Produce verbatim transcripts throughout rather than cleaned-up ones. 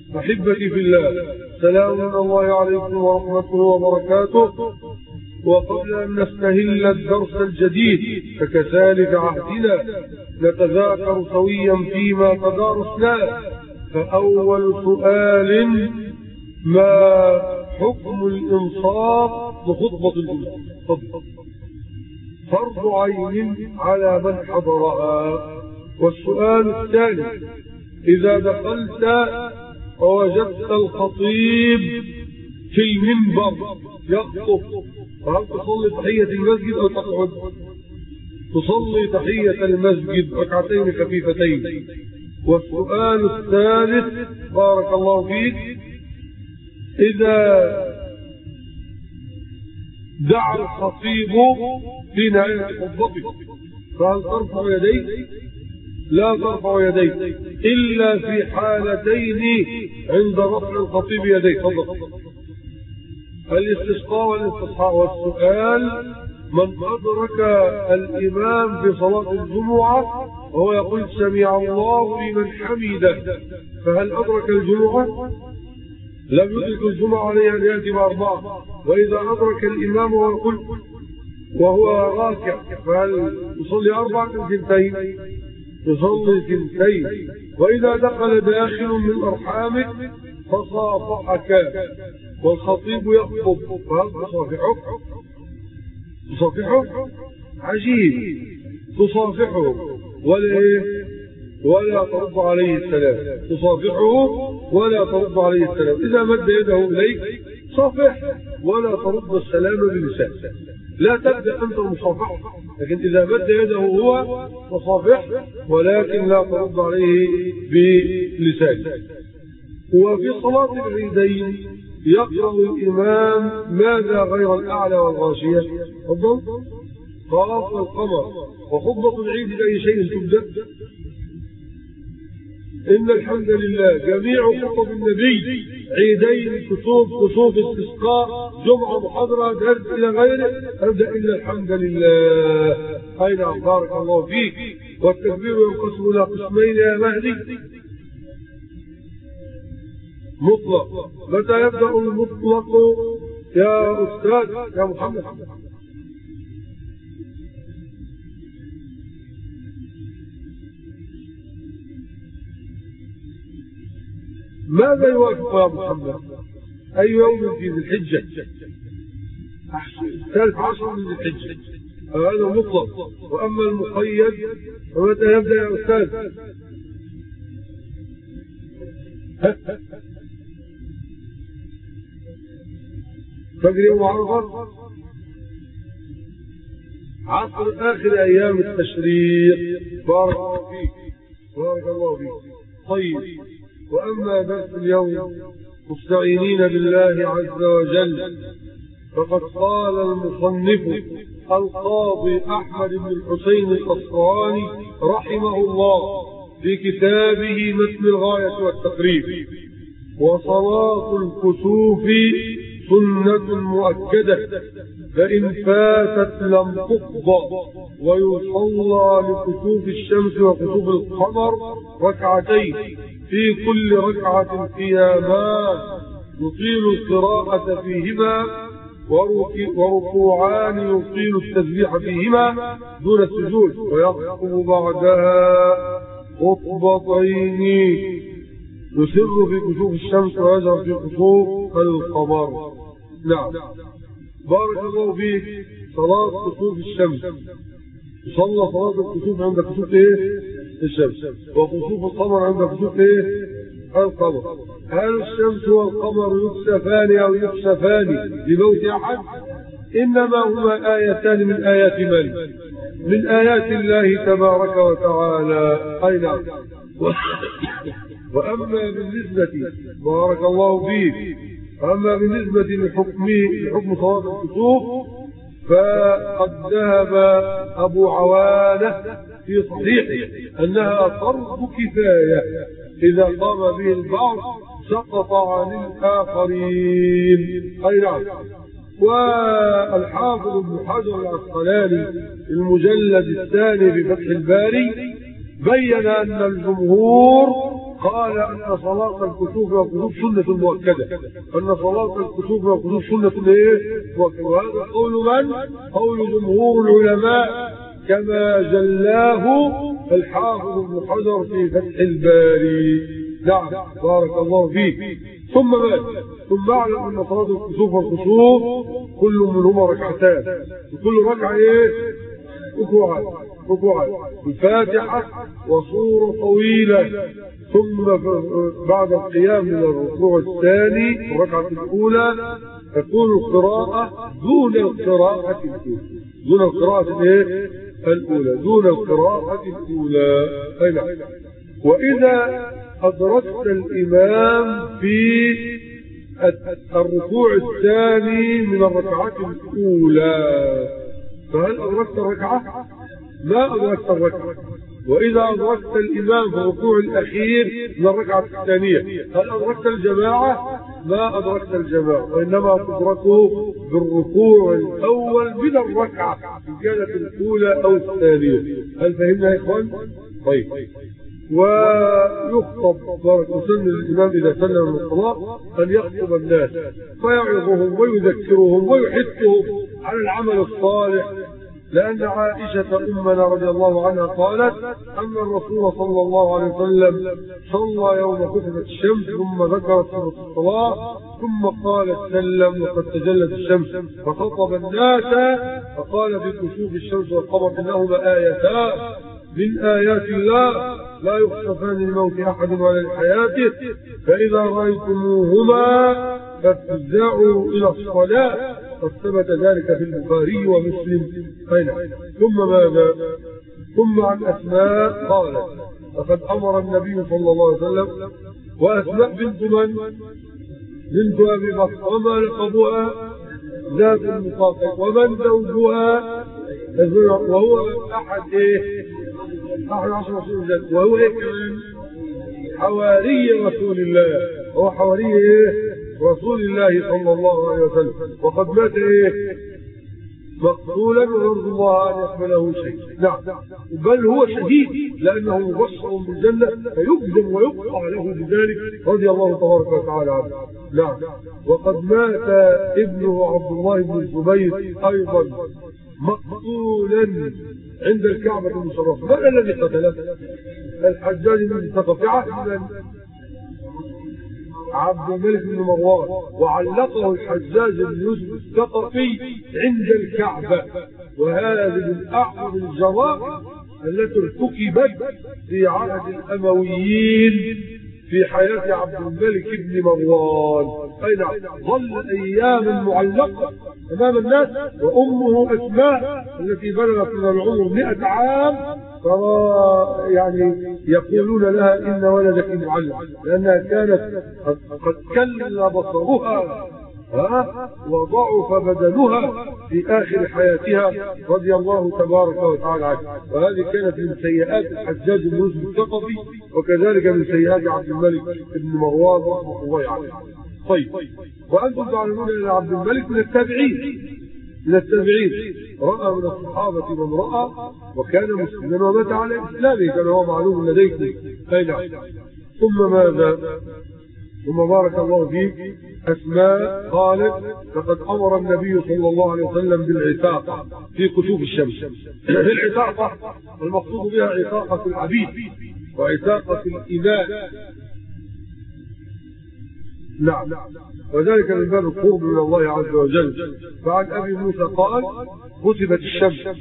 أحبتي في الله، سلام من الله عليكم ورحمته وبركاته. وقبل أن نستهل الدرس الجديد فكذلك عهدنا نتذاكر سويا فيما تدارسناه. فأول سؤال: ما حكم الإنصات بخطبة الجمعة؟ فرض عين على من حضرها. والسؤال الثاني: إذا دخلت ووجدت الخطيب في المنبر يخطب فهل تصلي تحية المسجد أو تقعد؟ تصلي تحية المسجد ركعتين خفيفتين. والسؤال الثالث: بارك الله فيك، إذا دعا الخطيب في نهاية خطبته فهل ترفع يديك؟ لا ترفع يديك إلا في حالتين عند رفع الخطيب يديك. تفضل. الاستسقاء والاستصحاء. والسؤال: من أدرك الإمام في صلاة الجمعة وهو يقول سمع الله لمن حمده فهل أدرك الجمعة؟ لم يدرك الجمعة عليه أن يأتي بأربعة. وإذا أدرك الإمام وهو يقول وهو راكع فهل يصلي أربعة ثنتين؟ يصلي ثنتين. وإذا دخل داخل من أرحامك فصافحك والخطيب يخطب فهل تصافحه؟ تصافحه؟ عجيب. تصافحه ولا ولا ترد عليه السلام. تصافحه ولا ترد عليه السلام. إذا مد يده إليك صافح ولا ترد السلام بلسان. لا تبدأ أنت المصافحة، لكن إذا مد يده هو تصافح ولكن لا ترد عليه بلسان. وفي صلاة العيدين يقرأ الإمام ماذا غير الأعلى والغاشية؟ تفضل. خلاص القمر. وخطبة العيد بأي شيء تبدأ؟ إن الحمد لله. جميع خطب النبي عيدين، كسوف، كسوف، استسقاء، جمعة، محاضرة، درس إلى غيره أبدأ إن الحمد لله. أين بارك الله فيك. والتكبير ينقسم إلى قسمين يا مهدي: مطلق. متى يبدأ المطلق يا أستاذ يا محمد؟ ماذا يوافق يا محمد؟ أي يوم في ذي الحجة؟ ثالث عشر من ذي الحجة. هذا مطلق. وأما المقيد فمتى يبدأ يا أستاذ؟ فجر يوم عرفة، عصر آخر أيام التشريق. بارك الله فيك. بارك الله فيك. طيب. وأما درس اليوم مستعينين بالله عز وجل فقد قال المصنف القاضي أحمد بن الحسين الأصفهاني رحمه الله في كتابه متن الغاية والتقريب: وصلاة الكسوف سنة مؤكدة فإن فاتت لم تقضى، ويصلى لكسوف الشمس وكسوف القمر ركعتين في كل ركعة قيامان يطيل القراءة فيهما وركوعان يطيل التسبيح فيهما دون السجود، ويخطب بعدها خطبتين يسر في كسوف الشمس ويجهر في كسوف القمر. نعم. بارك الله فيك. صلاة كسوف الشمس يصلى صلاة الكسوف عند كسوف ايه؟ الشمس. وكسوف القمر عند كسوف ايه؟ القمر. هل الشمس والقمر يكسفان او يكسفان بموت احد؟ انما هما آيتان من آيات من؟ من آيات الله تبارك وتعالى. اي نعم. وأما بالنسبة بارك الله فيك أما بالنسبة لحكم لحكم صلاة الكسوف فقد ذهب أبو عوانة في صحيحه أنها فرض كفاية، إذا قام به البعض سقط عن الآخرين. أي نعم. والحافظ ابن حجر العسقلاني المجلد الثاني في فتح الباري بين أن الجمهور قال أن صلاة الكسوف والكسوف سنة مؤكدة، أن صلاة الكسوف والكسوف سنة إيه؟ وهذا قول من؟ قول جمهور العلماء كما جلاه الحافظ ابن حجر في فتح الباري. نعم بارك الله فيك. ثم ماذا؟ ثم اعلم أن صلاة الكسوف والكسوف كل منهما ركعتان، وكل ركعة إيه؟ ركوعان ركوعان الفاتحة وصورة طويلة، ثم بعد القيام من الركوع الثاني الركعة الأولى تكون القراءة دون القراءة الأولى، دون القراءة الإيه؟ الأولى، دون القراءة الأولى. أي نعم. وإذا أدركت الإمام في الركوع الثاني من الركعات الأولى فهل أدركت الركعة؟ ما أدركت الركعة. وإذا أدركت الإمام في الركوع الأخير من الركعة الثانية هل أدركت الجماعة؟ ما أدركت الجماعة، وإنما تدركه بالركوع الأول من الركعة الجالة الأولى أو الثانية. هل فهمنا يا إخوان؟ طيب. ويخطب وسن الإمام إذا سلم من الصلاة أن يخطب الناس فيعظهم ويذكرهم ويحثهم على العمل الصالح، لأن عائشة أمنا رضي الله عنها قالت أن الرسول صلى الله عليه وسلم صلى يوم كسفت الشمس ثم ذكر سورة الصلاة ثم قال سلم وقد تجلت الشمس فخطب الناس فقال في كسوف الشمس والقمر إنهما آيتان من آيات الله لا يخطفان لموت أحد ولا لحياته فإذا رأيتموهما فافزعوا إلى الصلاة، قد ثبت ذلك في البخاري ومسلم. أين ثم ماذا؟ ثم عن أسماء قالت لقد أمر النبي صلى الله عليه وسلم وأسماء بنت من؟ بنت أبي بكر وما لقبها ذات المصافح ومن زوجها وهو أحد إيه؟ أحد عشر رسول الله وهو إيه كمان؟ حواري رسول الله، هو حواري إيه؟ رسول الله صلى الله عليه وسلم، وقد مات إيه؟ مقتولا ونرجو الله أن يقبله شيء. نعم بل هو شهيد لأنه مبشر بالجنة فيقدم ويقطع له بذلك رضي الله تبارك وتعالى عنه. نعم وقد مات ابنه عبد الله بن الزبير أيضا مقتولا عند الكعبة المشرفة. من الذي قتله؟ الحجاج بن الثقفي عبد الملك بن مروان، وعلقه الحجاج بن يوسف الثقفي عند الكعبة، وهذا من أعظم الجرائم التي ارتكبت في عهد الأمويين في حياة عبد الملك بن مروان. أي نعم ظل أيام معلقة أمام الناس، وأمه أسماء التي بلغت من العمر مئة عام ترى يعني يقولون لها إن ولدك معلق، لأنها كانت قد كل بصرها وضعف بدنها في آخر حياتها رضي الله تبارك وتعالى عنها. وهذه كانت من سيئات الحجاج بن يوسف الثقفي، وكذلك من سيئات عبد الملك بن مروان رحمه الله عليه. طيب وأنتم تعلمون أن عبد الملك من التابعين من التابعين رأى من الصحابة من رأى وكان مسلما ومات على إسلامه كما هو معلوم لديكم. أي نعم. ثم ماذا؟ ثم بارك الله فيك أسماء قالت لقد أمر النبي صلى الله عليه وسلم بالعتاقة في كسوف الشمس. العتاقة المقصود بها عتاقة العبيد وعتاقة الإماء. نعم وذلك من باب القرب من الله عز وجل. فعن أبي موسى قال كسفت الشمس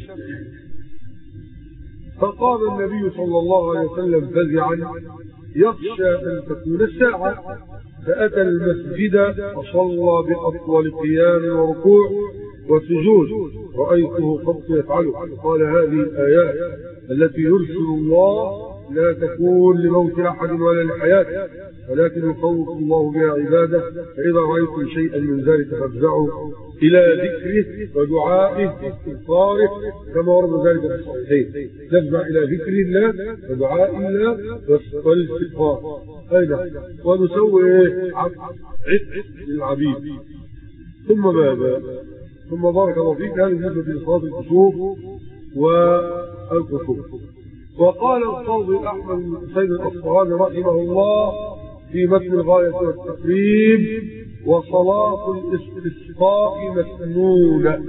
فقام النبي صلى الله عليه وسلم فزعا يخشى أن تكون الساعة، فأتى المسجد فصلى بأطول قيام وركوع وسجود رأيته قد يفعله. قال هذه الآيات التي يرسل الله لا تكون لموت أحد ولا لحياته، ولكن يخوف الله بها عباده، فإذا رأيتم شيئا من ذلك فافزعوا إلى ذكره ودعائه واستغفاره كما ورد ذلك في الصحيحين. نفزع إلى ذكر الله ودعاء الله والاستغفار. أيضا ونسوي عتق للعبيد. ثم ماذا؟ ثم بارك الله فيك هذه النسبة لصلاة الكسوف والكسوف. وقال القاضي أحمد بن حسين الأصفهاني رحمه الله في متن الغاية والتقريب: وصلاة الاستسقاء مسنونة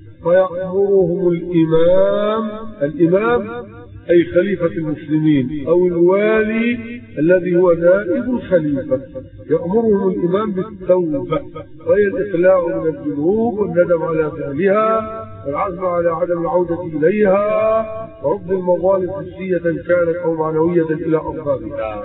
فيأمرهم الإمام الإمام أي خليفة المسلمين أو الوالي الذي هو نائب الخليفة، يأمرهم الإمام بالتوبة وهي الإقلاع من الذنوب والندم على فعلها والعزم على عدم العودة إليها ورد المظالم حسية كانت أو معنوية إلى أربابها،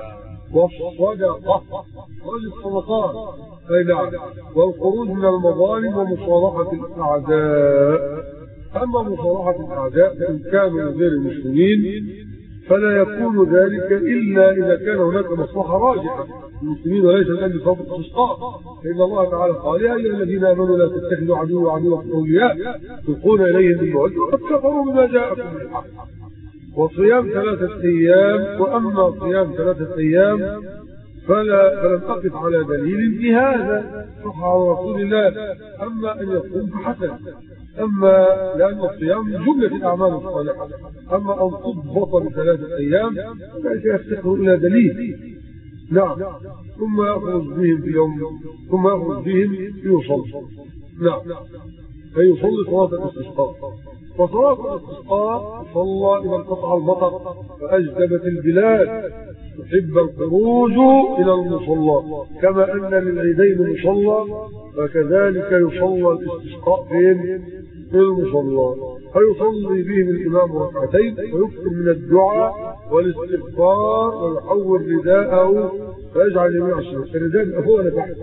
والصدقة والصدقات أي نعم، والخروج من المظالم ومصالحة الأعداء. أما مصالحة الأعداء فإن كانوا غير المسلمين فلا يكون ذلك إلا إذا كان هناك مصلحة راجحة المسلمين وليس الآن بصوت الإسقاط، فإن الله تعالى قال: يا أيها الذين آمنوا لا تتخذوا عدوي وعدوكم أولياء تلقون إليهم بالمودة وقد كفروا بما جاءكم من الحق. وصيام ثلاثة أيام، وأما صيام ثلاثة أيام فلا فلم أقف على دليل في هذا صح على رسول الله. أما أن يصوم فحسن، أما لأن الصيام من جملة الأعمال الصالحة، أما أن تضبط بثلاثة أيام فليس يفتقه إلى دليل. نعم، ثم يخرج بهم في يوم ثم يخرج بهم ليصلي. نعم، فيصلي صلاة الاستسقاء. وصلاة الاستسقاء صلى إذا انقطع المطر فأجدبت البلاد يحب الخروج إلى المصلى، كما أن للعيدين مصلى فكذلك يصلى الاستسقاء في المصلى، فيصلي بهم الإمام ركعتين ويكثر من الدعاء والاستغفار ويحول رداءه فيجعل جميع الشمس. الرداء فوق ولا تحت؟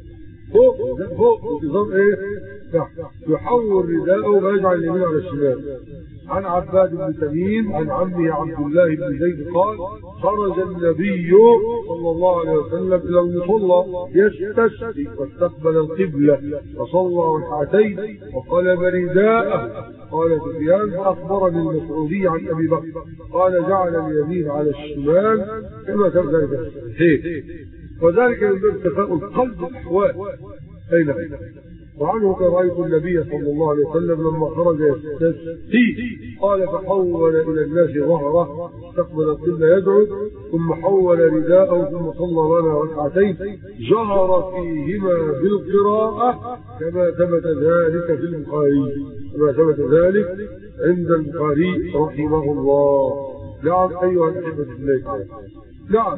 فوق فوق نظام ايه؟ تحت. يحول رداءه ويجعل اليمين على الشمال. عن عباد بن تميم عن عمه عبد الله بن زيد قال: خرج النبي صلى الله عليه وسلم إلى المصلى يستسقي واستقبل القبلة فصلى ركعتين وقلب رداءه. قال سفيان: فأخبرني المسعودي عن أبي بكر قال: جعل اليمين على الشمال كما كان ذلك الصحيح، وذلك من باب تفاؤل قلب الأحوال. أين وعنه كان رأيت النبي صلى الله عليه وسلم لما خرج يستسقي قال: فحول إلى الناس ظهره استقبل القبلة يدعو ثم حول رداءه ثم صلى لنا ركعتين جهر فيهما بالقراءة كما ثبت ذلك في البخاري كما ثبت ذلك عند البخاري رحمه الله. نعم أيها الأحبة في الله. نعم،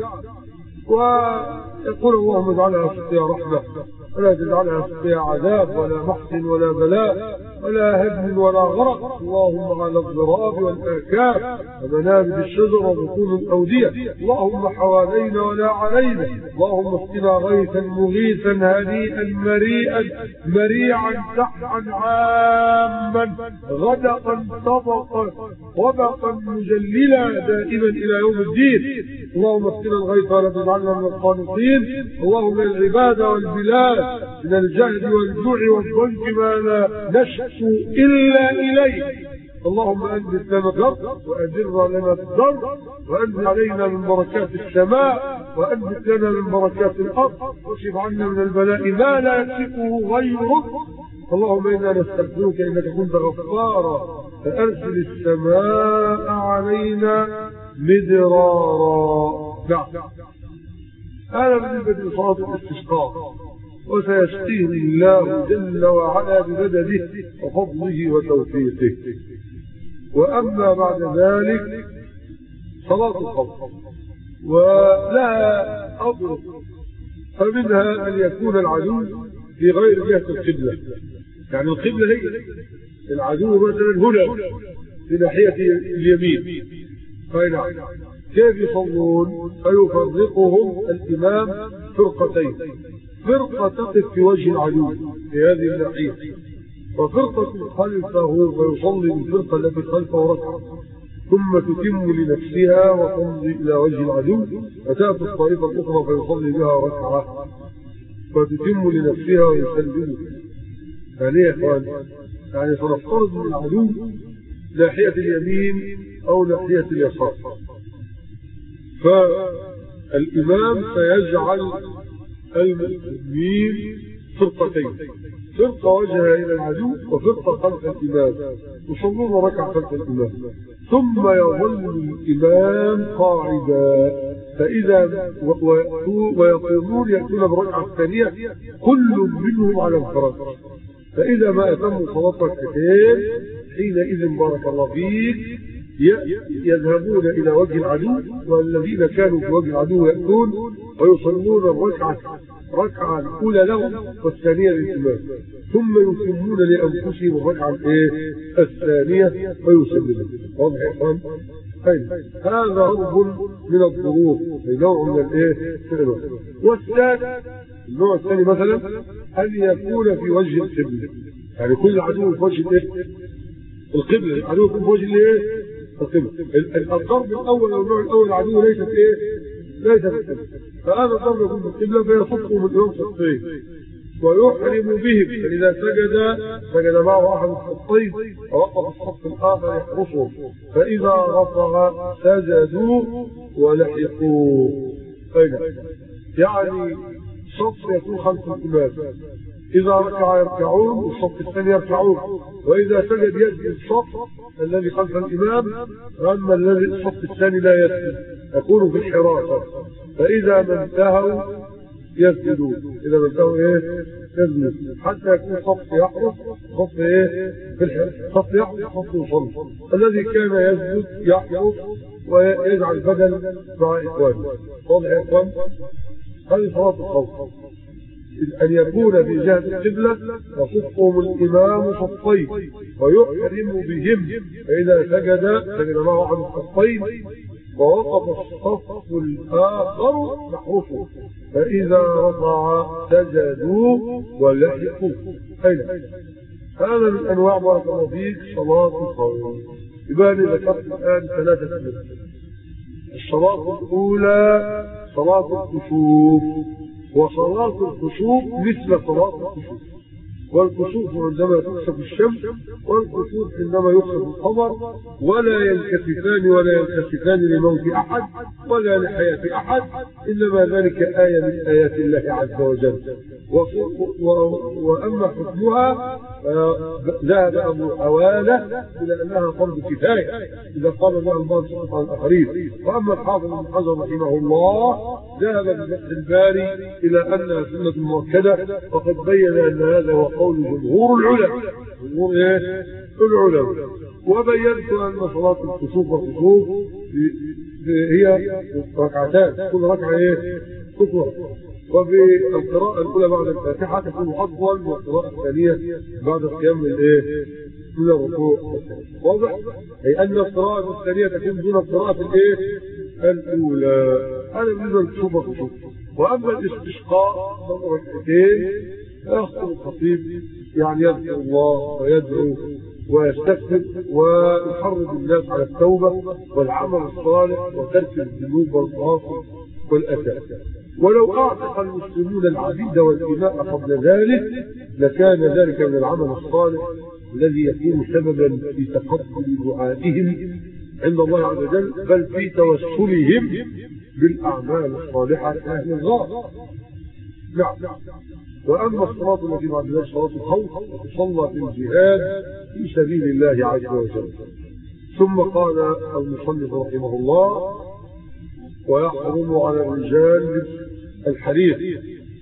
ويقول: اللهم اجعلها سقيا رحمة ولا تجعلها سقيا عذاب ولا محسن ولا بلاء ولا هدم ولا غرق. اللهم على الضراب والآكام ومنابت الشجر وبطون الأودية. اللهم حوالينا ولا علينا. اللهم اسقنا غيثا مغيثا هنيئا مريئا مريعا سحا عاما غدقا طبقا وبقا مجللا دائما إلى يوم الدين. اللهم اسقنا الغيث ولا تجعلنا من القانطين. اللهم العبادة والبلاد من الجهد والجوع والضنك ما لا نشكو إلا إليك. اللهم أنزل لنا الضر وأدر لنا الضر وأنزل علينا من بركات السماء وأنزل لنا من بركات الأرض واكشف عنا من البلاء ما لا يكشفه غيرك. اللهم إنا نستغفرك إنك كنت غفارا فأرسل السماء علينا مدرارا. نعم، هذا بالنسبة لصلاة الاستسقاء، وسيسقيه الله جل وعلا بمدده وفضله وتوفيقه. وأما بعد ذلك صلاة الخوف ولها أضرب، فمنها أن يكون العدو في غير جهة القبلة، يعني القبلة هي العدو مثلا هنا في ناحية اليمين، فإن كيف يصلون؟ فيفرقهم الإمام فرقتين، فرقة تقف في وجه العدو في هذه الناحية وفرقة خلفه فيصلي بالفرقة التي خلفه ركعة ثم تتم لنفسها وتمضي إلى وجه العدو وتأتي الطريقة الأخرى فيصلي بها ركعة فتتم لنفسها ويسلم. يعني يا إخوان، يعني سنفترض من العدو ناحية اليمين أو ناحية اليسار، فالإمام سيجعل المسلمين فرقتين، فرقة وجهها إلى العدو وفرقة خلف الإمام، يصلون ركعة خلف الإمام، ثم يظل الإمام قاعدا، فإذا ويقومون يأتون بركعة ثانية كل منهم على الفراش، فإذا ما أتموا صلاة ركعتين حينئذ بارك الله فيك يذهبون إلى وجه العدو، والذين كانوا في وجه العدو يأتون ويصلون الركعة ركعة الأولى لهم والثانية للإمام، ثم يتمون لأنفسهم الركعة الثانية ويسلمون. واضح يا إخوان؟ هذا ضرب من الضروب، نوع من الايه؟ والثاني النوع الثاني مثلا أن يكون في وجه القبلة، يعني كل عدو في وجه الايه؟ القبلة، العدو في وجه الايه؟ القبلة. الضرب الأول أو النوع الأول العدو ليس في ايه؟ ليس في القبلة، فهذا الضرب يكون في القبلة فيصفه من الإمام صفين ويحرم بهم، فإذا سجد سجد معه أحد الصفين ووقف الصف الآخر يحرسه، فإذا رفع سجدوا ولحقوا. يعني صف يكون خلف الإمام، إذا ركع يركعون والصف الثاني يركعون، وإذا سجد يسجد الصف الذي خلف الإمام، وأما الذي الصف الثاني لا يسجد يكون في الحراسة، فإذا ما انتهوا يسجدون، إذا ما انتهوا إيه؟ يسجدون، حتى يكون صف يحرس صف إيه؟ في الحراسة، صف يحرس صف يصلي، الذي كان يسجد يحرس ويجعل بدل مع إخوانه. واضح يا إخوان؟ هذه صلاة الخوف، أن يكون في جهة القبلة يصفهم الإمام صفين ويحرم بهم، فإذا سجد سجد معه عن الصفين ووقف الصف الآخر يحرسه، فإذا رفع سجدوا ولحقوا. هذا من أنواع بارك الله فيك صلاة الخوف. يبقى ذكرت الآن ثلاثة أنواع. الصلاة الأولى صلاة الكسوف، وصلاة الكسوف مثل صلاة الكسوف، والكسوف عندما تكسف الشمس، والكسوف عندما يكسف القمر، ولا ينكسفان ولا ينكسفان لموت أحد ولا لحياة أحد، إنما ذلك آية من آيات الله عز وجل. وأما حكمها ذهب أبو حوالة إلى أنها فرض كفاية إذا قام بها البعض عن الآخرين، وأما الحافظ ابن حجر رحمه الله ذهب بفتح الباري إلى أنها سنة مؤكدة، وقد بين أن هذا هو قول جمهور العلماء، جمهور إيه؟ العلماء. وبينت أن صلاة الكسوف والكسوف هي ركعتان، كل ركعة إيه؟ كسوف، وفي القراءة الأولى بعد الفاتحة تكون أفضل من القراءة الثانية بعد القيام من إيه؟ من الركوع. واضح؟ أي أن القراءة الثانية تكون دون القراءة الإيه؟ الأولى. هذا بالنسبة للكسوف والكسوف. وأما الاستسقاء مرتين يخطب الخطيب، يعني يذكر الله ويدعو ويستغفر ويحرض الناس على التوبة والعمل الصالح وترك الذنوب والمعاصي والأثام. ولو أعتق المسلمون العبيد والإماء قبل ذلك لكان ذلك من العمل الصالح الذي يكون سببا في تقبل دعائهم عند الله عز وجل، بل في توسلهم بالأعمال الصالحة أهل الغار. نعم. وأما الصلاة التي بعد ذلك صلاة الخوف تصلى في الجهاد في سبيل الله عز وجل. ثم قال المصنف رحمه الله: ويحرم على الرجال الحرير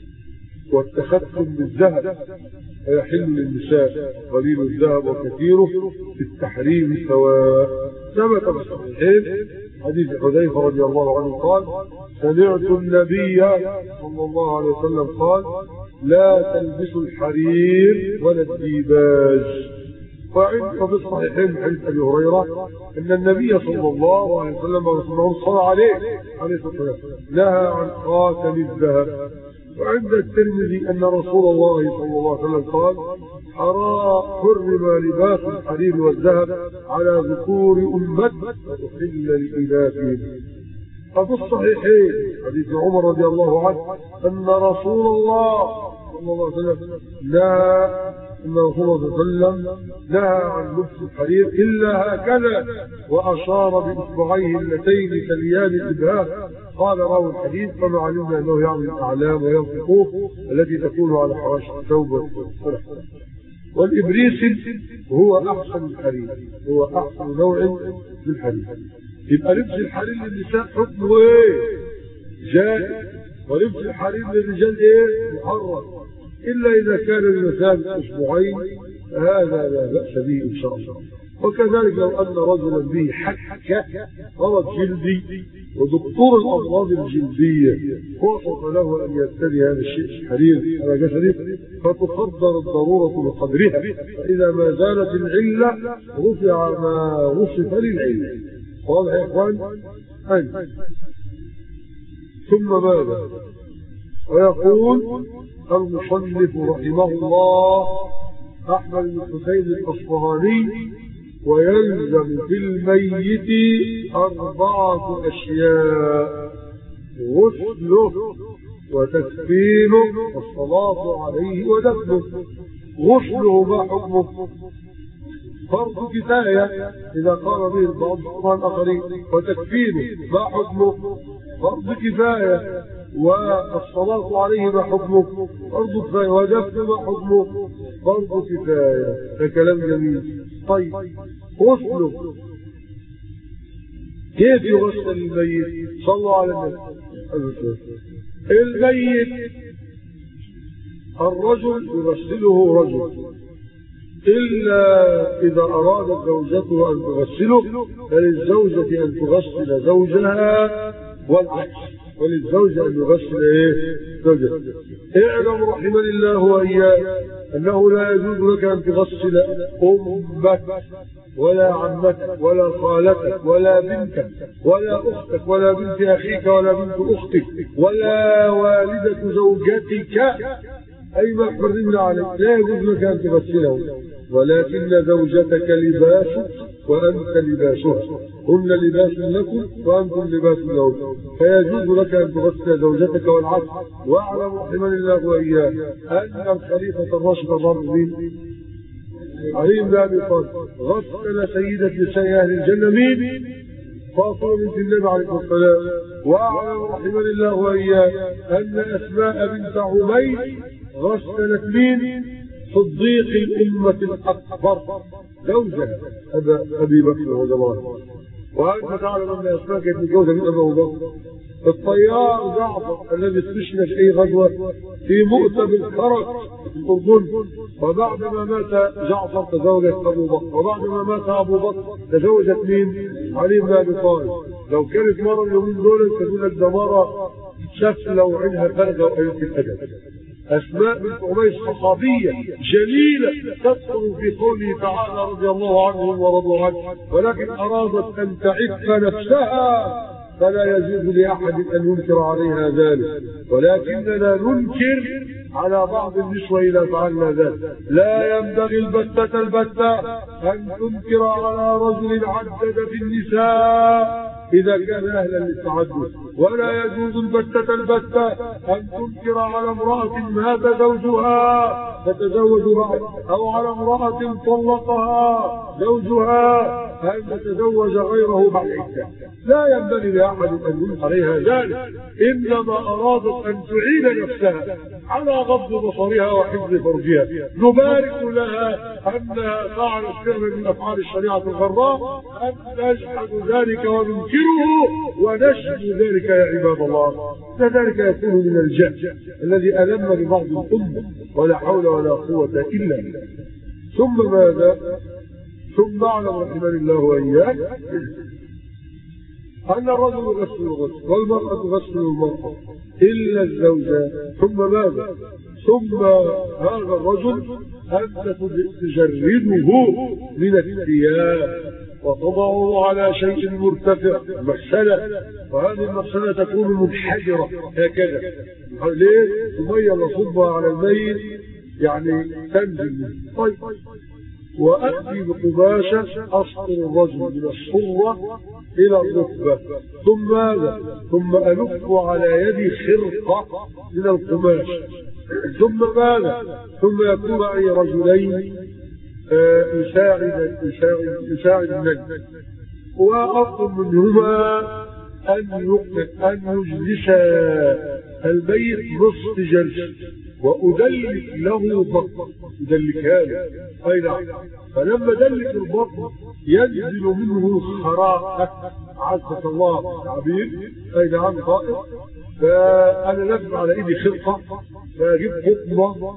والتختم بالذهب، ويحل للنساء قليل الذهب وكثيره في التحريم سواء. ثبت في الصحيحين حديث حذيفة رضي الله عنه قال: سمعت النبي صلى الله عليه وسلم قال: لا تلبسوا الحرير ولا الديباج. وعند في الصحيحين عن ابي هريره ان النبي صلى الله عليه وسلم ورسوله صلى عليه عليه الصلاه والسلام نهى عن خاتم الذهب. وعند الترمذي ان رسول الله صلى الله عليه وسلم قال: حرم لباس الحرير والذهب على ذكور امتي وأحل لإناثهم. ففي الصحيحين حديث عمر رضي الله عنه ان رسول الله صلى الله عليه وسلم نهى أن رسول الله صلى الله عليه وسلم نهى عن لبس الحرير إلا هكذا، وأشار بإصبعيه اللتين تليان الإبهام. قال راوي الحديث: فما علمنا أنه يعمل الأعلام وينفقوه التي تكون على حواشي الثوب والصلح. والإبريس هو أحسن الحرير، هو أحسن نوع من الحرير. يبقى لبس الحرير للنساء حكمه إيه؟ جائز، ولبس الحرير للرجال إيه؟ محرم، إلا إذا كان بمثابة أسبوعين هذا لا بأس به إن شاء الله. وكذلك لو أن رجلا به حكة مرض جلدي ودكتور الأمراض الجلدية وصف له أن يبتلي هذا الشيء الحرير على جسده فتقدر الضرورة بقدرها، فإذا ما زالت العلة رفع ما وصف للعلة. واضح يا إخوان؟ أين ثم ماذا؟ ويقول المصنف رحمه الله أحمد بن حسين الأصفهاني: ويلزم في الميت أربعة أشياء: غسله وتكفينه والصلاة عليه ودفنه. غسله ما حكمه؟ فرض كفاية إذا قام به البعض عن الآخرين. وتكفينه ما حكمه؟ فرض كفاية. والصلاة عليه ما حكمه؟ فرض كفاية. ودفن ما حكمه؟ فرض كفاية. ده كلام جميل. طيب غسله كيف يغسل الميت؟ صلوا على النبي. الميت الرجل يغسله رجل، إلا إذا أرادت زوجته أن تغسله فللزوجة أن تغسل زوجها، والعكس، وللزوجة أن يغسل إيه؟ زوجها. اعلم رحمني الله وإياك أنه لا يجوز لك أن تغسل أمك ولا عمتك ولا خالتك ولا بنتك ولا أختك ولا بنت أخيك ولا بنت أختك ولا والدة زوجتك، أي ما حرمنا عليك لا يجوز لك أن تغسله، ولكن زوجتك لباسك وأنت لباسها، هن لباس لكم وأنتم لباس لهم، فيجوز لك أن تغسل زوجتك والعكس. واعلم رحمني الله وإياه أن الخليفة الراشد الراشد علي بن أبي طالب غسل سيدة نساء أهل الجنة مين؟ فاطمة بنت النبي عليه الصلاة والسلام. واعلم رحمني الله وإياه أن أسماء بنت عميس غسلت مين؟ صديق الأمة الأكبر زوجها أبي بكر رضي الله عنه. وأنت تعلم أن أسماء كانت متجوزة من أبي بكر. الطيار جعفر الذي استشهد في أي غزوة في مؤتة بالخرج في الأردن، وبعدما مات جعفر تزوجت أبو بكر، وبعدما مات أبو بكر تزوجت مين؟ علي بن أبي طالب. لو كانت مرة اليومين دول تقول لك ده مرة شاف لو عينها فرجة وقيلت الأدب. أسماء بنت عميس صحابية جليلة تدخل في قوله تعالى رضي الله عنهم ورضوا عنه، ولكن أرادت أن تعف نفسها فلا يجوز لأحد أن ينكر عليها ذلك، ولكننا ننكر على بعض النسوة إذا فعلنا ذلك. لا ينبغي البتة البتة أن تنكر على رجل عدد في النساء إذا كان أهلا للتعدد، ولا يجوز البتة البتة أن تنكر على امرأة مات زوجها فتزوج بعد، أو على امرأة طلقها زوجها أن تتزوج غيره بعد عدة. لا ينبغي لأحد أن ينكر عليها ذلك، إنما أرادت أن تعين نفسها على غض بصرها وحفظ فرجها. نبارك لها أنها فعلت فعلا من أفعال الشريعة الغراء، أن نجحد ذلك وننكره ونشهد ذلك يا عباد الله. فذلك يكون من الجهل الذي ألم ببعض الأمة، ولا حول ولا قوة إلا بالله. ثم ماذا؟ ثم اعلم رحمني الله وإياك أن الرجل يغسل الغسل والمرأة تغسل المرأة إلا الزوجة. ثم ماذا؟ ثم هذا الرجل أنت تجرده من الثياب وتضعه على شيء مرتفع مغسلة، وهذه المغسلة تكون منحجرة هكذا. ليه؟ تميل وصبها على الميت يعني تنزل. طيب وأتي بقماشة أسطر الرجل من الصرة إلى الركبة، ثم ماذا؟ ثم ألف على يدي خرقة من القماش ثم ماذا؟ ثم يكون أي رجلين يساعد يساعد يساعد النجم، وأفضل منهما أن أن يجلس الميت نصف جلسة وأدلك له بطن، أدلكها له. أي نعم. فلما دلك البطن ينزل منه خراء، عزة الله العبير. أي نعم طائر. فأنا لازم على إيدي خلطة، فأجيب قطمة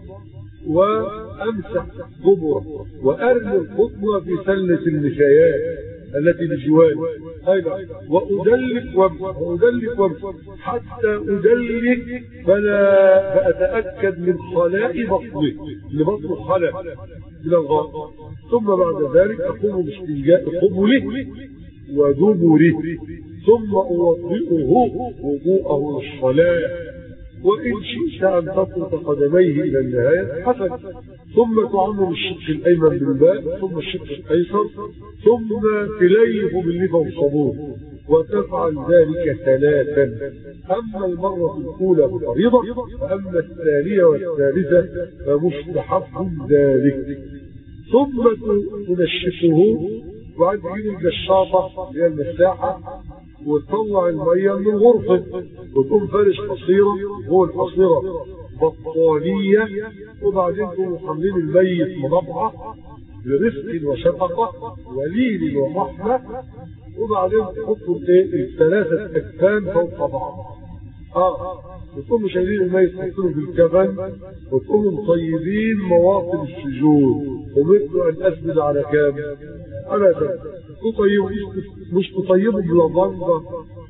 وأمسح قبره وأرمي القطمة في سلة النشايات التي بجواري. أيضا وأدلك وامسح وأدلك وامسح حتى أدلك فلا فأتأكد من خلاء بطنه، لبطن الخلاء من الغاء. ثم بعد ذلك أقوم باستنجاء قبله ودبره، ثم أوضئه وضوءه للصلاة. وإن شئت أن تطلق قدميه إلى النهاية حسن، ثم تعمم الشق الأيمن بالماء، ثم الشق الأيسر، ثم تليه باللبن والصابون، وتفعل ذلك ثلاثا. أما المرة الأولى فريضة، وأما الثانية والثالثة فمستحب ذلك. ثم تنشفه، وعند تجيب الجشاطة اللي هي المساحة وتطلع المية من الغرفة، وتقوم فارش قصيرة، هو القصيرة بطانية، وبعدين تقوم حاملين الميت مضبعة برفق وشفقة ولين ورحمة، وبعدين تحطوا الثلاثة أكفان فوق بعض. اه وتقوموا شايلين الميت تحطوه في الكفن، وتقوموا مطيبين مواطن السجود. ومثل أن أسجد على كام؟ على كام؟ تطيبوا، مش تطيبوا بلبنجة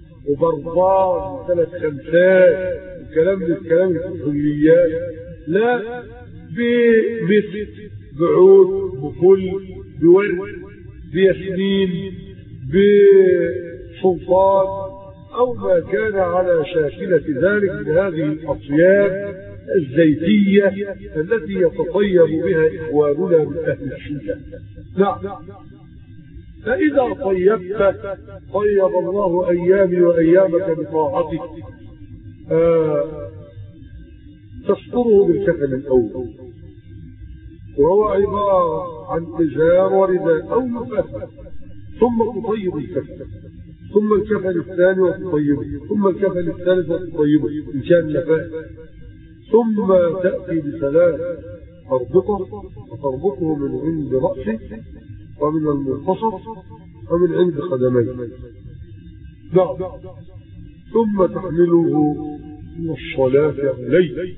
وبربان ثلاث خمسات الكلام ده الكلام الكليات، لا، بمثل بعود بفل بورد بياسمين بسلطان أو ما كان على شاكلة ذلك من هذه الأطياب الزيتية التي يتطيب بها إخواننا من أهل الشجاع. نعم. فإذا طيبت طيب الله أيامي وأيامك بطاعتك. آه تستره بالكفن الأول، وهو عبارة عن إزار ورداء أو مفاتح، ثم تطيب الكفن، ثم الكفن الثاني وتطيبه، ثم الكفن الثالث وتطيبه إن كان نفاذ، ثم تأتي بثلاث أربطة وتربطه من عند رأسه ومن المنتصف ومن عند قدميه. نعم. ثم تحمله من الصلاة عليه،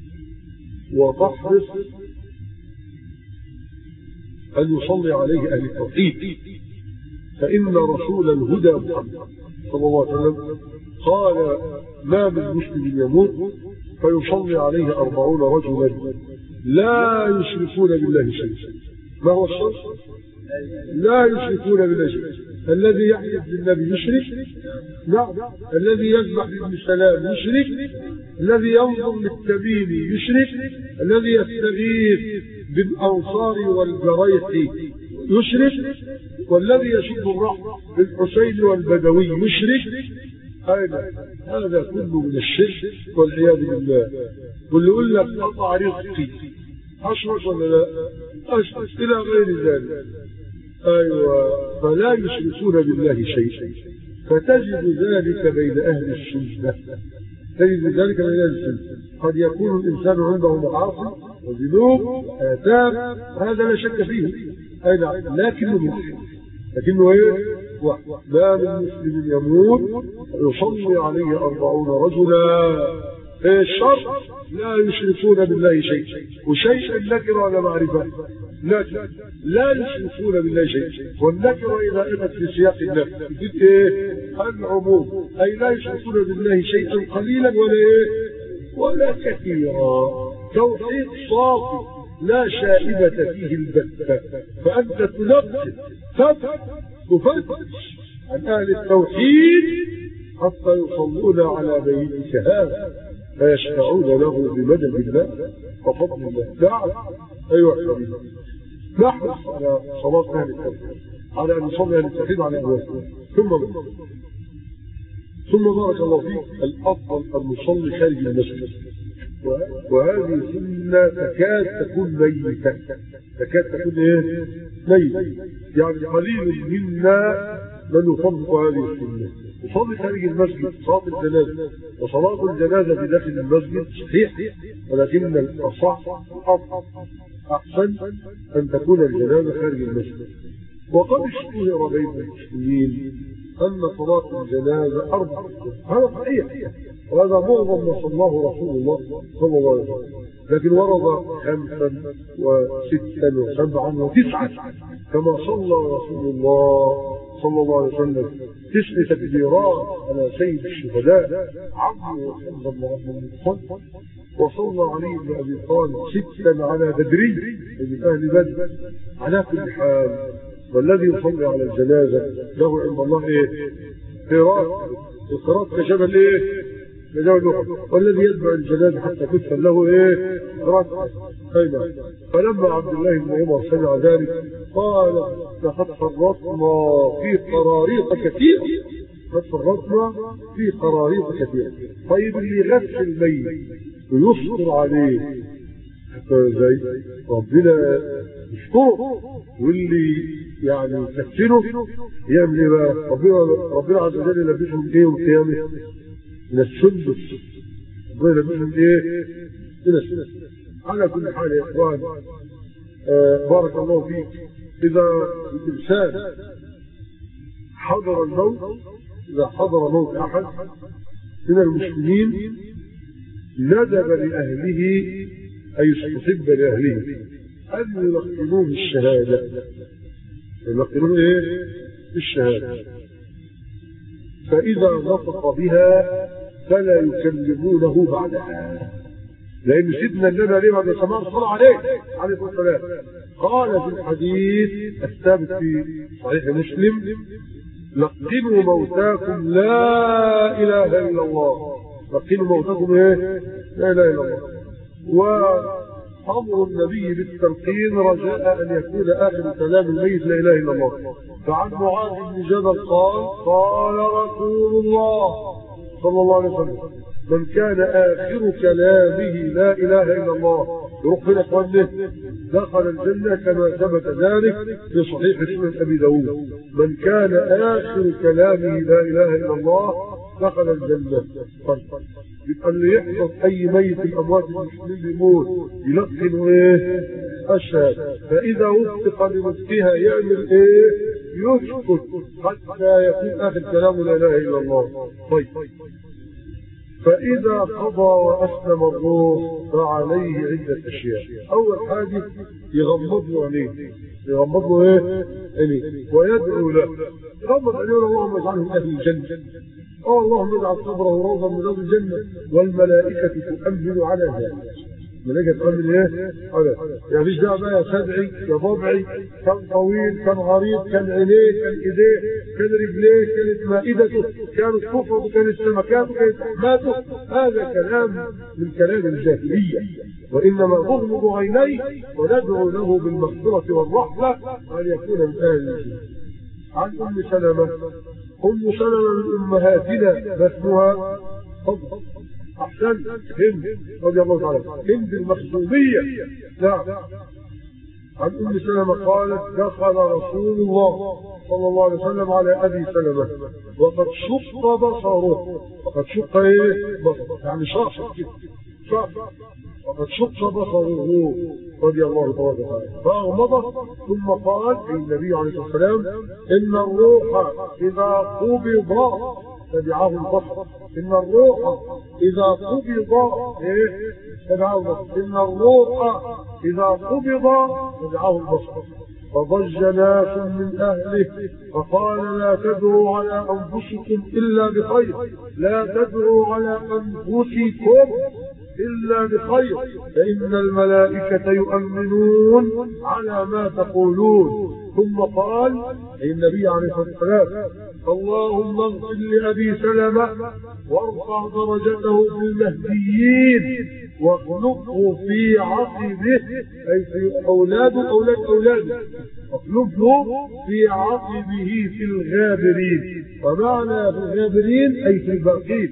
وتحرص أن يصلي عليه أهل التوحيد، فإن رسول الهدى محمد صلى الله عليه وسلم قال: ما من مسلم يموت فيصلي عليه أربعون رجلا لا يشركون بالله شيئا. ما هو الشرط؟ لا يشركون بالله شيئا. الذي يحلف بالنبي يشرك، نعم. الذي يذبح بابن سلام يشرك، الذي ينظر للتبين يشرك، الذي يستغيث بالأنصار والجريح يشرك، والذي يشد الرحم بالحسين والبدوي يشرك. هذا هذا كله من الشرك والعياذ بالله. واللي يقول لك قطع رزقي أشرك ولا لا؟ أشرك إلى غير ذلك. أيوة. فلا يشركون بالله شيئا، فتجد ذلك بين أهل السنة، تجد ذلك بين أهل السنة. قد يكون الإنسان عنده معاصي وذنوب آثام، هذا لا شك فيه، أي نعم، لكنه مسلم، لكنه ايه؟ ما من مسلم يموت يصلي عليه أربعون رجلا. الشرط لا يشركون بالله شيئا، وشيئا نكر على معرفة، لكن لا يشركون بالله شيئا، والنكرة إذا أتت في سياق النفي تفيد إيه؟ العموم، أي لا يشركون بالله شيئا قليلا ولا إيه؟ ولا كثيرا. توحيد صافي لا شائبة فيه البتة، فأنت تنقل تفتش عن أهل التوحيد حتى يصلون على بيتك هذا فيشفعون له بمدد الله وفضل الله. نعم أيها الحبيب، نحرص على صلاة أهل التوحيد، على أن نصلي أهل التوحيد على أبواب. ثم ثم بارك الله فيك، الأفضل أن نصلي خارج المسجد، وهذه سنة تكاد تكون ميتة، تكاد تكون ايه؟ ميتة. يعني قليل منا من يطبق هذه السنة. يصلي خارج المسجد صلاة الجنازة، وصلاة الجنازة في داخل المسجد صحيح، ولكن الأصح الأفضل أحسن أن تكون الجنازة خارج المسجد. وقد اشتهر بين المسلمين أن صلاة الجنازة أربع، هذا صحيح، وهذا معظم ما صلاه رسول الله صلى الله عليه وسلم، لكن ورد خمسا وستا وسبعا وتسعا كما صلى رسول الله صلى الله عليه وسلم تسع تكبيرات على سيد الشهداء عمرو صلى الله عليه وسلم، وصلى علي بن ابي طالب ستا على بدري من اهل بدر. على كل حال والذي يصلي على الجنازه له عند الله ايه؟ قراءة، القراءة كجبل ايه؟ كجبل احد، والذي يتبع الجنازه حتى تدفن له ايه؟ قراءة. ايضا فلما عبد الله بن عمر سمع ذلك قال لقد فرطنا في قراريط كثير، قد فرطنا في قراريط كثير. طيب اللي يغسل الميت ويصبر عليه زي ربنا يشكره، واللي يعني يكفنه يعمل ايه بقى؟ ربنا ربنا عز وجل يلبسهم ايه والقيامه؟ من السندس. ربنا يلبسهم ايه؟ من السندس. على كل حال يا اخوان آه بارك الله فيك، اذا الانسان حضر الموت، اذا حضر موت احد من المسلمين ندب لاهله اي استحب لاهله ان يلقنوه الشهاده، يلقنوه ايه؟ الشهاده. فاذا نطق بها فلا يكلمونه بعدها، لأن سيدنا النبي عليه بعد السماء صلى عليه عليه الصلاة والسلام قال في الحديث الثابت في صحيح مسلم: لقنوا موتاكم لا إله إلا الله. لقنوا موتاكم إيه؟ لا إله إلا الله. وأمر النبي بالتلقين رجاء أن يكون آخر كلام الميت لا إله إلا الله. فعن معاذ بن جبل قال: قال رسول الله صلى الله عليه وسلم: من كان آخر كلامه لا إله إلا الله يروح في الأخوان دخل الجنة، كما ثبت ذلك في صحيح سنن أبي داود. من كان آخر كلامه لا إله إلا الله دخل الجنة. يبقى اللي يحفظ أي ميت الأموات المسلمين يموت يلقن إيه؟ الشهادة. فإذا وفق لنطقها يعمل إيه؟ يسكت حتى يكون آخر كلامه لا إله إلا الله. طيب، فإذا قضى وأسلم الروح فعليه عدة أشياء. أول حاجة يغمض له عينيه، يغمض له إيه؟ عينيه ويدعو له، يغمض عينيه: اللهم اجعله من أهل الجنة، أو اللهم اجعل صدره روضا من أهل الجنة، والملائكة تؤمن على ذلك. الملائكة تؤمن إيه؟ على يعني مش دعوة بقى يا سبعي يا ضبعي، كان طويل كان عريض، كان عينيه كان إيديه كان رجليه كانت مائدته كانت كفره كانت سمكاته كانت ماته. هذا كلام من كلام الجاهلية، وإنما نغمض عينيه وندعو له بالمغفرة والرحمة أن يكون من أهل الجنة. عن أم سلمة، أم سلمة من أمهاتنا اسمها فضل أحسن هند رضي الله تعالى، هند المخزومية. نعم. عن أم سلمة قالت: دخل رسول الله صلى الله عليه وسلم على أبي سلمة وقد شق بصره. وقد شق إيه؟ بصره يعني شاف شاف وقد شق بصره رضي الله تعالى. فأغمضه ثم قال النبي عليه الصلاة والسلام: إن الروح إذا قبض تبعه البصر. إن الروح إذا قبض إيه؟ تبعه البصر. إن الروح إذا قبض تبعه البصر. فضج ناس من أهله فقال: لا تدعوا على أنفسكم إلا بخير، لا تدعوا على أنفسكم إلا بخير، فإن الملائكة يؤمنون على ما تقولون. ثم قال النبي عليه الصلاة والسلام: اللهم اغفر لأبي سلمة وارفع درجته في المهديين واخلفه في عقبه، أي في أولاده أولاد أولاده، واخلفه في عقبه في الغابرين. ومعنى في الغابرين أي في الباقين،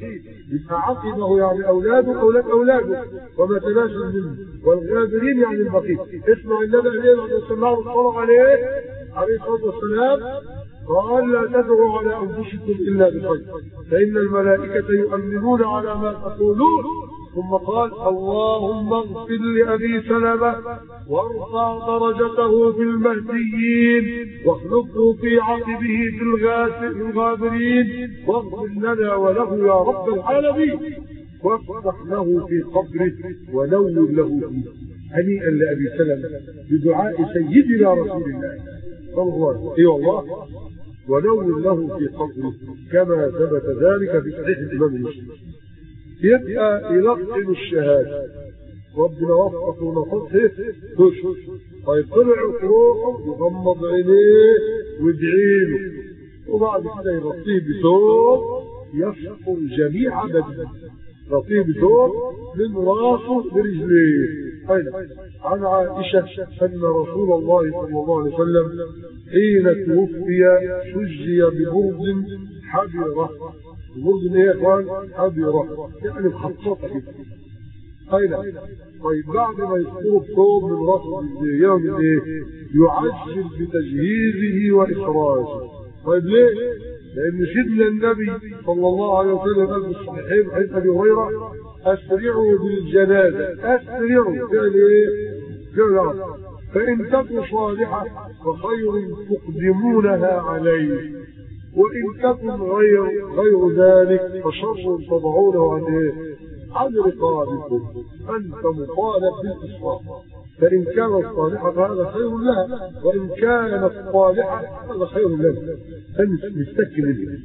يبقى عقبه يعني أولاده أولاد أولاده وما تناسل منه، والغابرين يعني البقية. اسمع النبي عليه الصلاة عليه عليه الصلاة والسلام قال لا تدعوا على أنفسكم إلا بخير فإن الملائكة يؤمنون على ما تقولون. ثم قال اللهم اغفر لأبي سلمة وارفع درجته في المهديين واخلفه في عقبه في الغابرين واغفر لنا وله يا رب العالمين وافتح له في قبره ونور له فيه. هنيئا لأبي سلمة بدعاء سيدنا رسول الله صلى الله عليه وسلم. اي والله ونور له في قبره كما ثبت ذلك في صحيح الإمام مسلم. يبقى يلقن الشهادة ربنا وفقه ونفقه تشهد. طيب طلع روحه يغمض عينيه ويدعي له وبعد كده يغطيه بثوب يسطر جميع بدنه، يغطيه بثوب من راسه لرجليه. عن عائشة أن رسول الله صلى الله عليه وسلم حين توفي سجي ببرد حبرة. البرد ايه يا اخوان؟ حبرة يعني مخصصة كده. اين طيب بعد ما يسطروا الثوب من راسه يوم ايه؟ يعجل بتجهيزه واخراجه. طيب ليه؟ لان سيدنا النبي صلى الله عليه وسلم قال في الصحيحين حديث ابي هريره اسرعوا بالجنازه، اسرعوا فعل ايه؟ فعل فان تكن صالحه فخير تقدمونها عليه وان تكن غير غير ذلك فشر تضعونه عن ايه؟ عن رقابكم. انت مطالب بالاسراف، فان كانت صالحه فهذا خير لها وان كانت صالحه هذا خير لنا. انت مستكمل.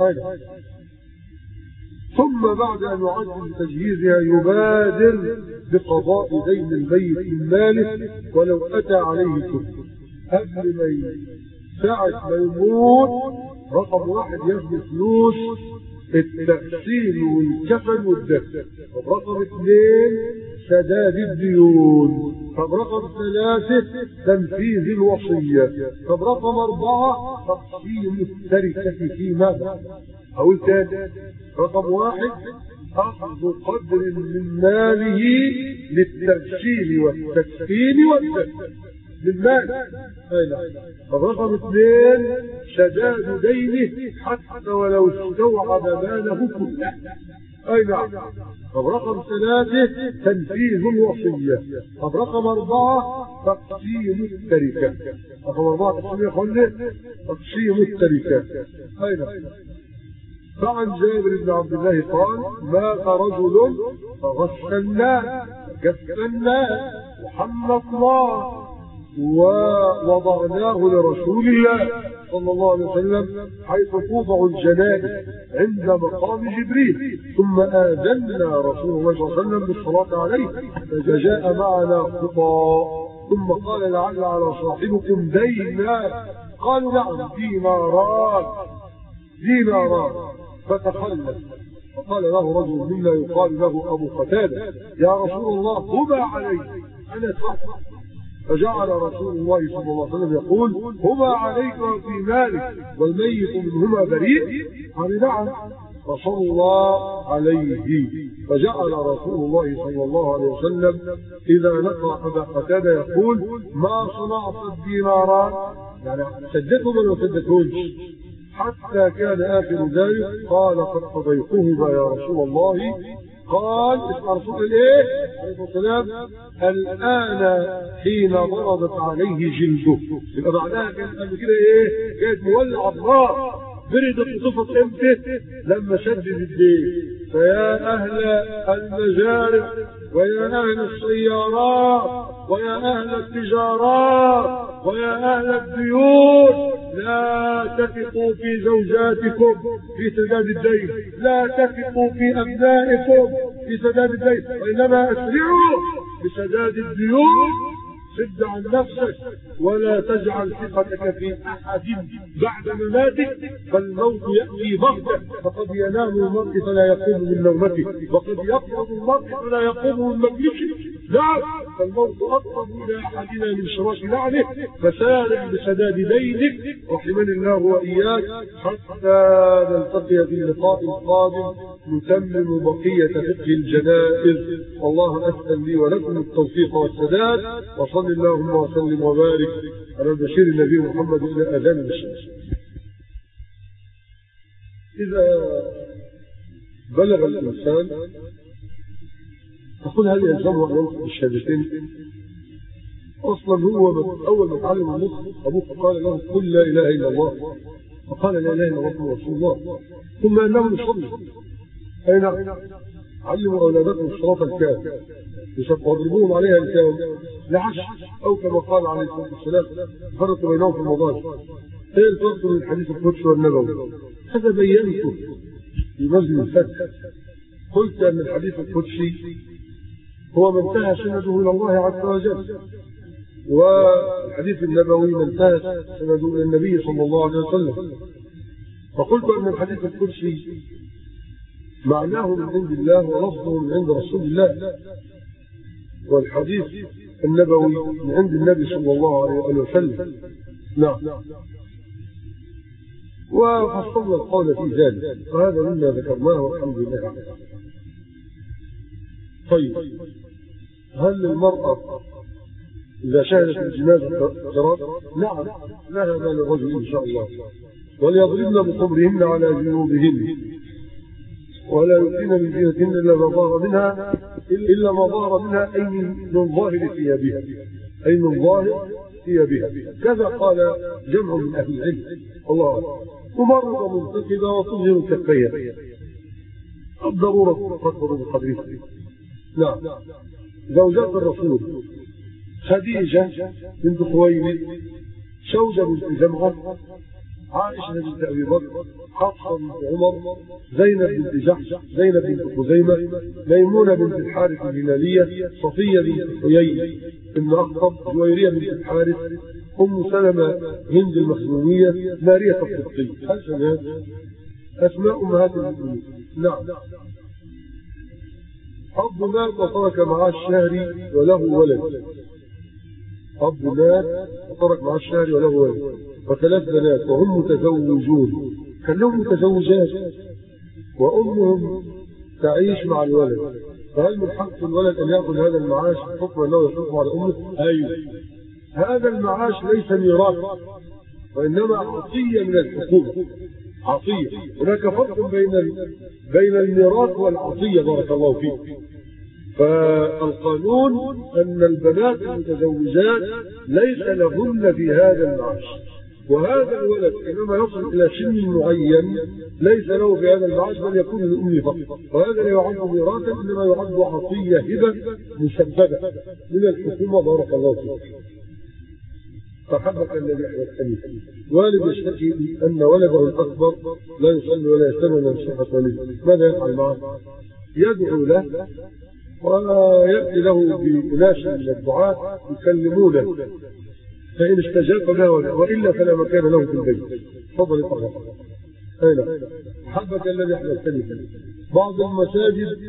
ثم بعد ان يعجل تجهيزها يبادر بقضاء دين الميت من ماله ولو اتى عليه كفر. قبل ما ساعة ما يموت رقم واحد ياخد فلوس التغسيل والكفن والدفن. طب رقم اثنين سداد الديون. طب رقم ثلاثة تنفيذ الوصية. طب رقم أربعة تقسيم التركة في ماذا؟ أقول تاني رقم واحد أخذ قدر من ماله للتغسيل والتكفين والدفن بالمال. طب رقم اثنين سداد دينه حتى ولو استوعب ماله كله. اي نعم. طب رقم ثلاثة تنفيذ الوصية. طب رقم أربعة تقسيم التركة. رقم أربعة تقسيم يا اخوانا تقسيم التركة. اي نعم. فعن جابر بن عبد الله قال مات رجل فغسلناه وكفناه وحنطناه ووضعناه لرسول الله صلى الله عليه وسلم حيث توضع الجنائز عند مقام جبريل. ثم آذنا رسول الله صلى الله عليه وسلم بالصلاة عليه فجاء معنا خطى ثم قال لعل على صاحبكم دينا. قالوا نعم ديناران ديناران. فتخلف فقال له رجل منا يقال له أبو قتادة يا رسول الله هما علي أنا أتفق. فجعل رسول الله صلى الله عليه وسلم يقول هما عليك في مالك والميت منهما بريء. قال نعم فصلى عليه. فجعل رسول الله صلى الله عليه وسلم إذا لقى أبا قتادة يقول ما صنعت الديناران يعني سدتهم ولا سدتهمش حتى كان آخر ذلك قال قد قضيتهما يا رسول الله. قال اسمع رسول الله عليه السلام الآن حين ضربت عليه جلده. يبقى بعدها كان قبل كده ايه؟ كانت مولع النار بردت صفت امتى؟ لما شدد الدين. فيا أهل المجارب ويا أهل السيارات ويا أهل التجارات ويا أهل الديون لا تثقوا في زوجاتكم في سداد الدين، لا تثقوا في أبنائكم في سداد الدين، وإنما أسرعوا بسداد الديون. سد عن نفسك ولا تجعل ثقتك في أحد بعد مماتك فالموت يأتي بغتة. فقد ينام المرء فلا يقوم من نومته وقد يقوم المرء فلا يقوم من مجلسه. نعم فالموت أقرب إلى أحدنا من شراك نعله، فسارع بسداد دينك رحمني الله وإياك حتى نلتقي في اللقاء القادم نتمم بقية فقه الجنائز. والله أسأل لي ولكم التوفيق والسداد، وصل اللهم وسلم وبارك على البشير النبي محمد إلى أذان الشمس. إذا بلغ الإنسان تقول هل يلزمه أن ينطق بالشهادتين؟ أصلا هو أول ما تعلم النطق أبوه قال له قل لا إله إلا الله، فقال لا إله إلا الله رسول الله، ثم أنه يصلي. أين علموا أولادكم الصلاة الكام يضربوهم عليها الكام لعشر، أو كما قال عليه الصلاة والسلام فرق بينهم في المضاجع. ايه الفرق بين الحديث القدسي والنبوي؟ هذا بينته في مجلس الفتح. قلت أن الحديث القدسي هو من انتهى سنده إلى الله عز وجل، والحديث النبوي من انتهى سنده إلى النبي صلى الله عليه وسلم. فقلت أن الحديث القدسي معناه من عند الله ولفظه من عند رسول الله، والحديث النبوي من عند النبي صلى الله عليه وسلم. نعم. وفصلنا القول في ذلك، وهذا مما ذكرناه والحمد لله. طيب، هل المرأة إذا شهدت الجنازة جراد؟ نعم، لها ما للرجل إن شاء الله. وليضربن بخمرهن على جنوبهن ولا يبدين من زينتهن إلا ما ظهر منها إلا ما ظهر منها أي من ظاهر ثيابها، أي من ظاهر ثيابها. كذا قال جمع من أهل العلم. الله تمرض منتقبة وتظهر كفيها، الضرورة تكبر بقدرها. نعم. زوجات الرسول خديجة بنت خويلد، سودة بنت زمعة، عائشة بنت أبي بكر، حفصة بنت عمر، زينب بنت جحش، زينب بنت خزيمة، ميمونة بنت الحارث الهلالية، صفية بنت حيي بن أخطب، جويرية بنت الحارث، أم سلمة هند المخزومية، مارية القبطية. هذه أسماء أمهات المؤمنين. نعم. أب مات وترك معاه الشهري وله ولد. أب مات وترك معاه الشهري وله ولد وثلاث بنات وهم متزوجون، كان لهم متزوجات وأمهم تعيش مع الولد، فهل من حق الولد أن يأخذ هذا المعاش بحكم أنه يحكم على أمه؟ أيوه. هذا المعاش ليس ميراث وإنما عطية من الحكومة، عطية. هناك فرق بين بين الميراث والعطية بارك الله فيك. فالقانون أن البنات المتزوجات ليس لهن في هذا المعاش، وهذا الولد إنما يصل إلى سن معين ليس له في هذا المعاش بل يكون لأمه فقط، وهذا لا يعد ميراثا إنما يعد عطية هبة مسببة من الحكومة بارك الله فيك. فحبك الذي أحدثني والد يشتكي أن ولده الأكبر لا يصلي ولا يستمع من صحة والده، ماذا يفعل معه؟ يدعو له ويأتي له بناس من الدعاء يكلمونه، فإن استجاب له وإلا فلا مكان له في البيت. تفضل اقرأ. أين حبك الذي أحدثني. بعض المساجد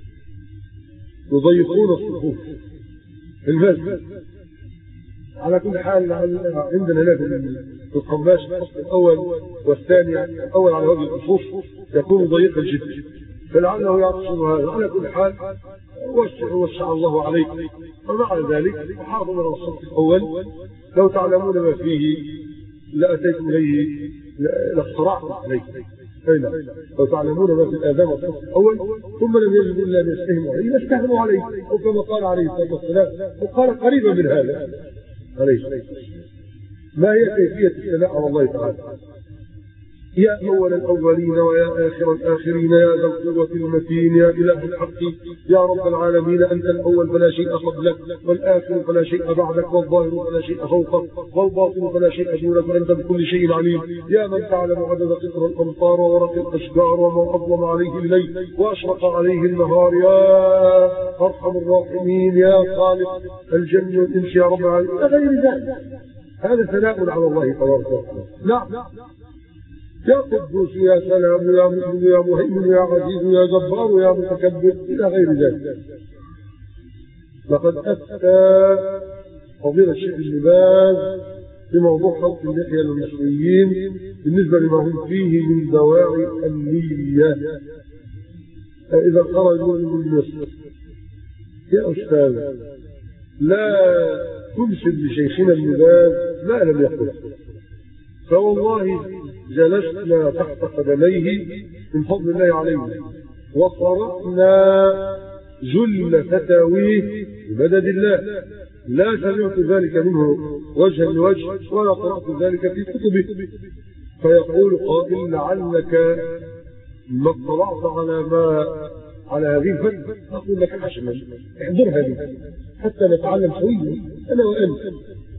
يضيقون الصفوف في المسجد على كل حال. عندنا هنا في القماش الفصل الأول والثاني، الأول على وجه الصفوف يكون ضيقا جدا، فلعله يقصد هذا. على كل حال وسع وسع الله عليك، ومع ذلك حافظوا على الصف الأول. لو تعلمون ما فيه لأتيتم إليه لاقترعتم عليه. لو تعلمون ما في الآذان والصف الأول ثم لم يجدوا إلا أن يستهموا عليه لاستهموا عليه، وكما قال عليه الصلاة والسلام وقال قريبا من هذا عليه. ما هي كيفية الثناء على الله تعالى؟ يا أول الأولين ويا آخر الآخرين يا ذا القوة المتين يا إله الحق يا رب العالمين، أنت الأول فلا شيء قبلك، والآخر فلا شيء بعدك، والظاهر فلا شيء فوقك، والباطن فلا شيء دونك، وأنت بكل شيء عليم. يا من تعلم عدد قطر الأمطار وورق الأشجار وما أظلم عليه الليل وأشرق عليه النهار، يا أرحم الراحمين يا خالق الجن والإنس يا رب العالمين، غير ذلك. هذا ثناء على الله تبارك وتعالى. نعم. يا قدوس يا سلام يا مؤمن يا مهيمن يا عزيز يا جبار يا متكبر إلى غير ذلك. لقد أفتى فضيلة الشيخ ابن باز في موضوع خلق اللحية للمصريين بالنسبة لما هم فيه من دواعي أمنية إذا خرجوا من مصر. يا أستاذ لا تنسب لشيخنا ابن باز ما لم يقل، فوالله جلسنا تحت قدميه من فضل الله عليه وقرأنا جل فتاويه بمدد الله، لا سمعت ذلك منه وجها لوجه ولا قرأت ذلك في كتبه. فيقول قائل لعلك ما اطلعت على ما على هذه الفتوى، أقول لك حسنا احضرها لي حتى نتعلم سويا أنا وأنت